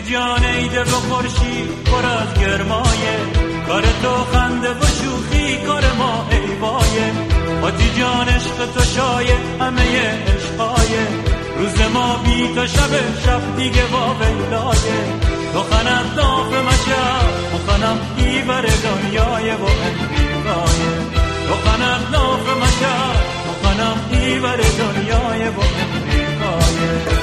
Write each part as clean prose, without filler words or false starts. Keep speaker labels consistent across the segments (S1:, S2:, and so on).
S1: جان ایده و خورشید پر از گرمایه، کار تو خنده و شوخی کار ما حیوایه. آتی جان عشق تو شایه همه عشقایه، روز ما بی تو شب دیگه با ویلایه. تو خنم ناف مشب مخنم ایور دنیای و امریکایه، تو خنم ناف مشب مخنم ایور دنیای و امریکایه.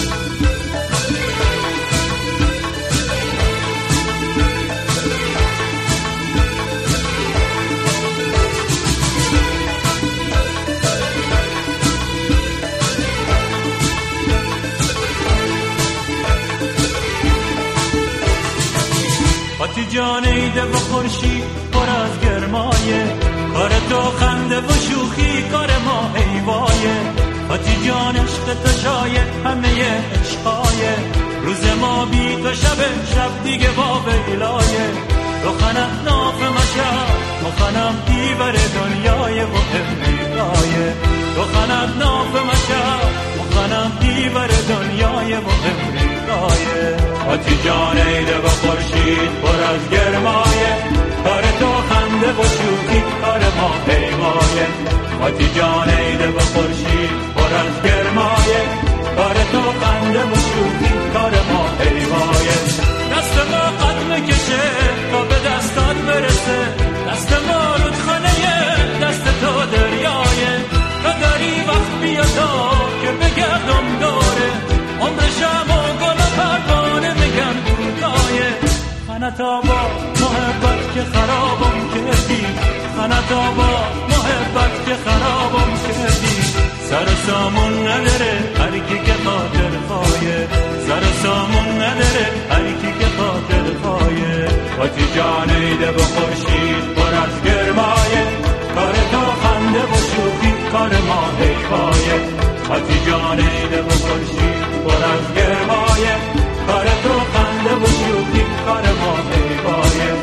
S1: آتی جان ایده و خورشید پر از گرمایه، کار تو خنده و شوخی کار ما حیوایه. آتی جان عشق تو شایه همه عشقایه، روز ما بی تو شب دیگه با ویلایه. تو خنم ناف مشب مخنم دیور دنیای و امریکایه، تو خنم ناف مشب مخنم دیور دنیای و امریکایه. آتی جان ایده و خورشید پر از گرمایه، کار تو خنده و شوخی کار ما حیوایه. آتی جان ایده و خورشید پر از گرمایه، کار تو خنده و شوخی کار ما حیوایه. دست ما قد میکشه تا به دستات برسه، دست ما رودخانه دست تو دریایه. تو داری وقت بیا تا که بگردم دوره، عمرشم و گل و پروانه میگن بودایه. خنتا با محبت که خرابم کردی، خنتا با محبت که خرابم کردی. سر و سامون نداره هر کی که خاطر خواهیه، سر و سامون نداره هر کی که خاطر خواهیه. آتی جان ایده و خورشید پر از گرمایه، کار تو خنده و شوخی کار ما حیوایه. آتی جان ایده و خورشید پر از گرمایه، کار تو خنده و شوخی کار ما حیوایه.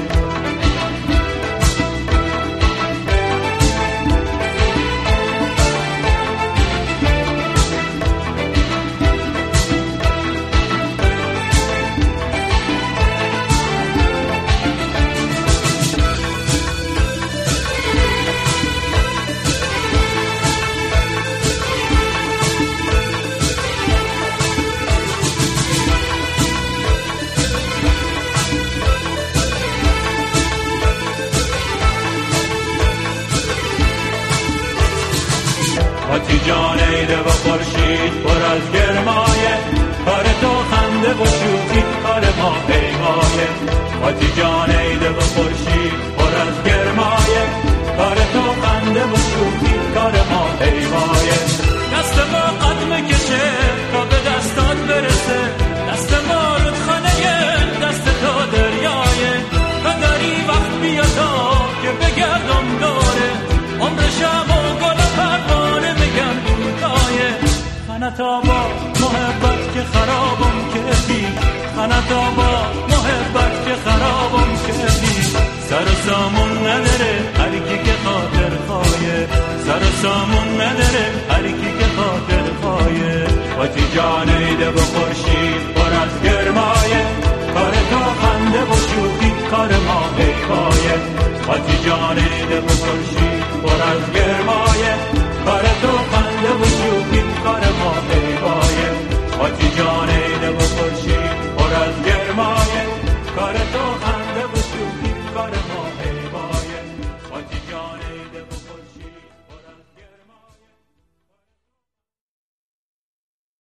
S1: آتی جان ایده و خورشید پر از گرمایه، کار تو خنده و شوخی کار ما حیوایه. آتی جان ایده و خورشید پر از گرمایه، کار تو خنده و شوخی کار ما حیوایه. دست ما قد میکشه تا به دستات برسه، دست ما رودخانه دست تو دریایه. تو داری وقت بیا تا که بگردم دوره، عمرشم و گل و پروانه میگن بودایه. خنتا با محبت که خرابم کردی، خنتا با محبت که خرابم کردی. سر و سامون نداره هر کی که خاطر خواهیه، سر و سامون نداره هر کی که خاطر خواهیه. آتی جان ایده و خورشید پر از گرمایه، کار تو خنده و شوخی کار ما حیوایه. آتی جان ایده و خورشید پر از گرمایه،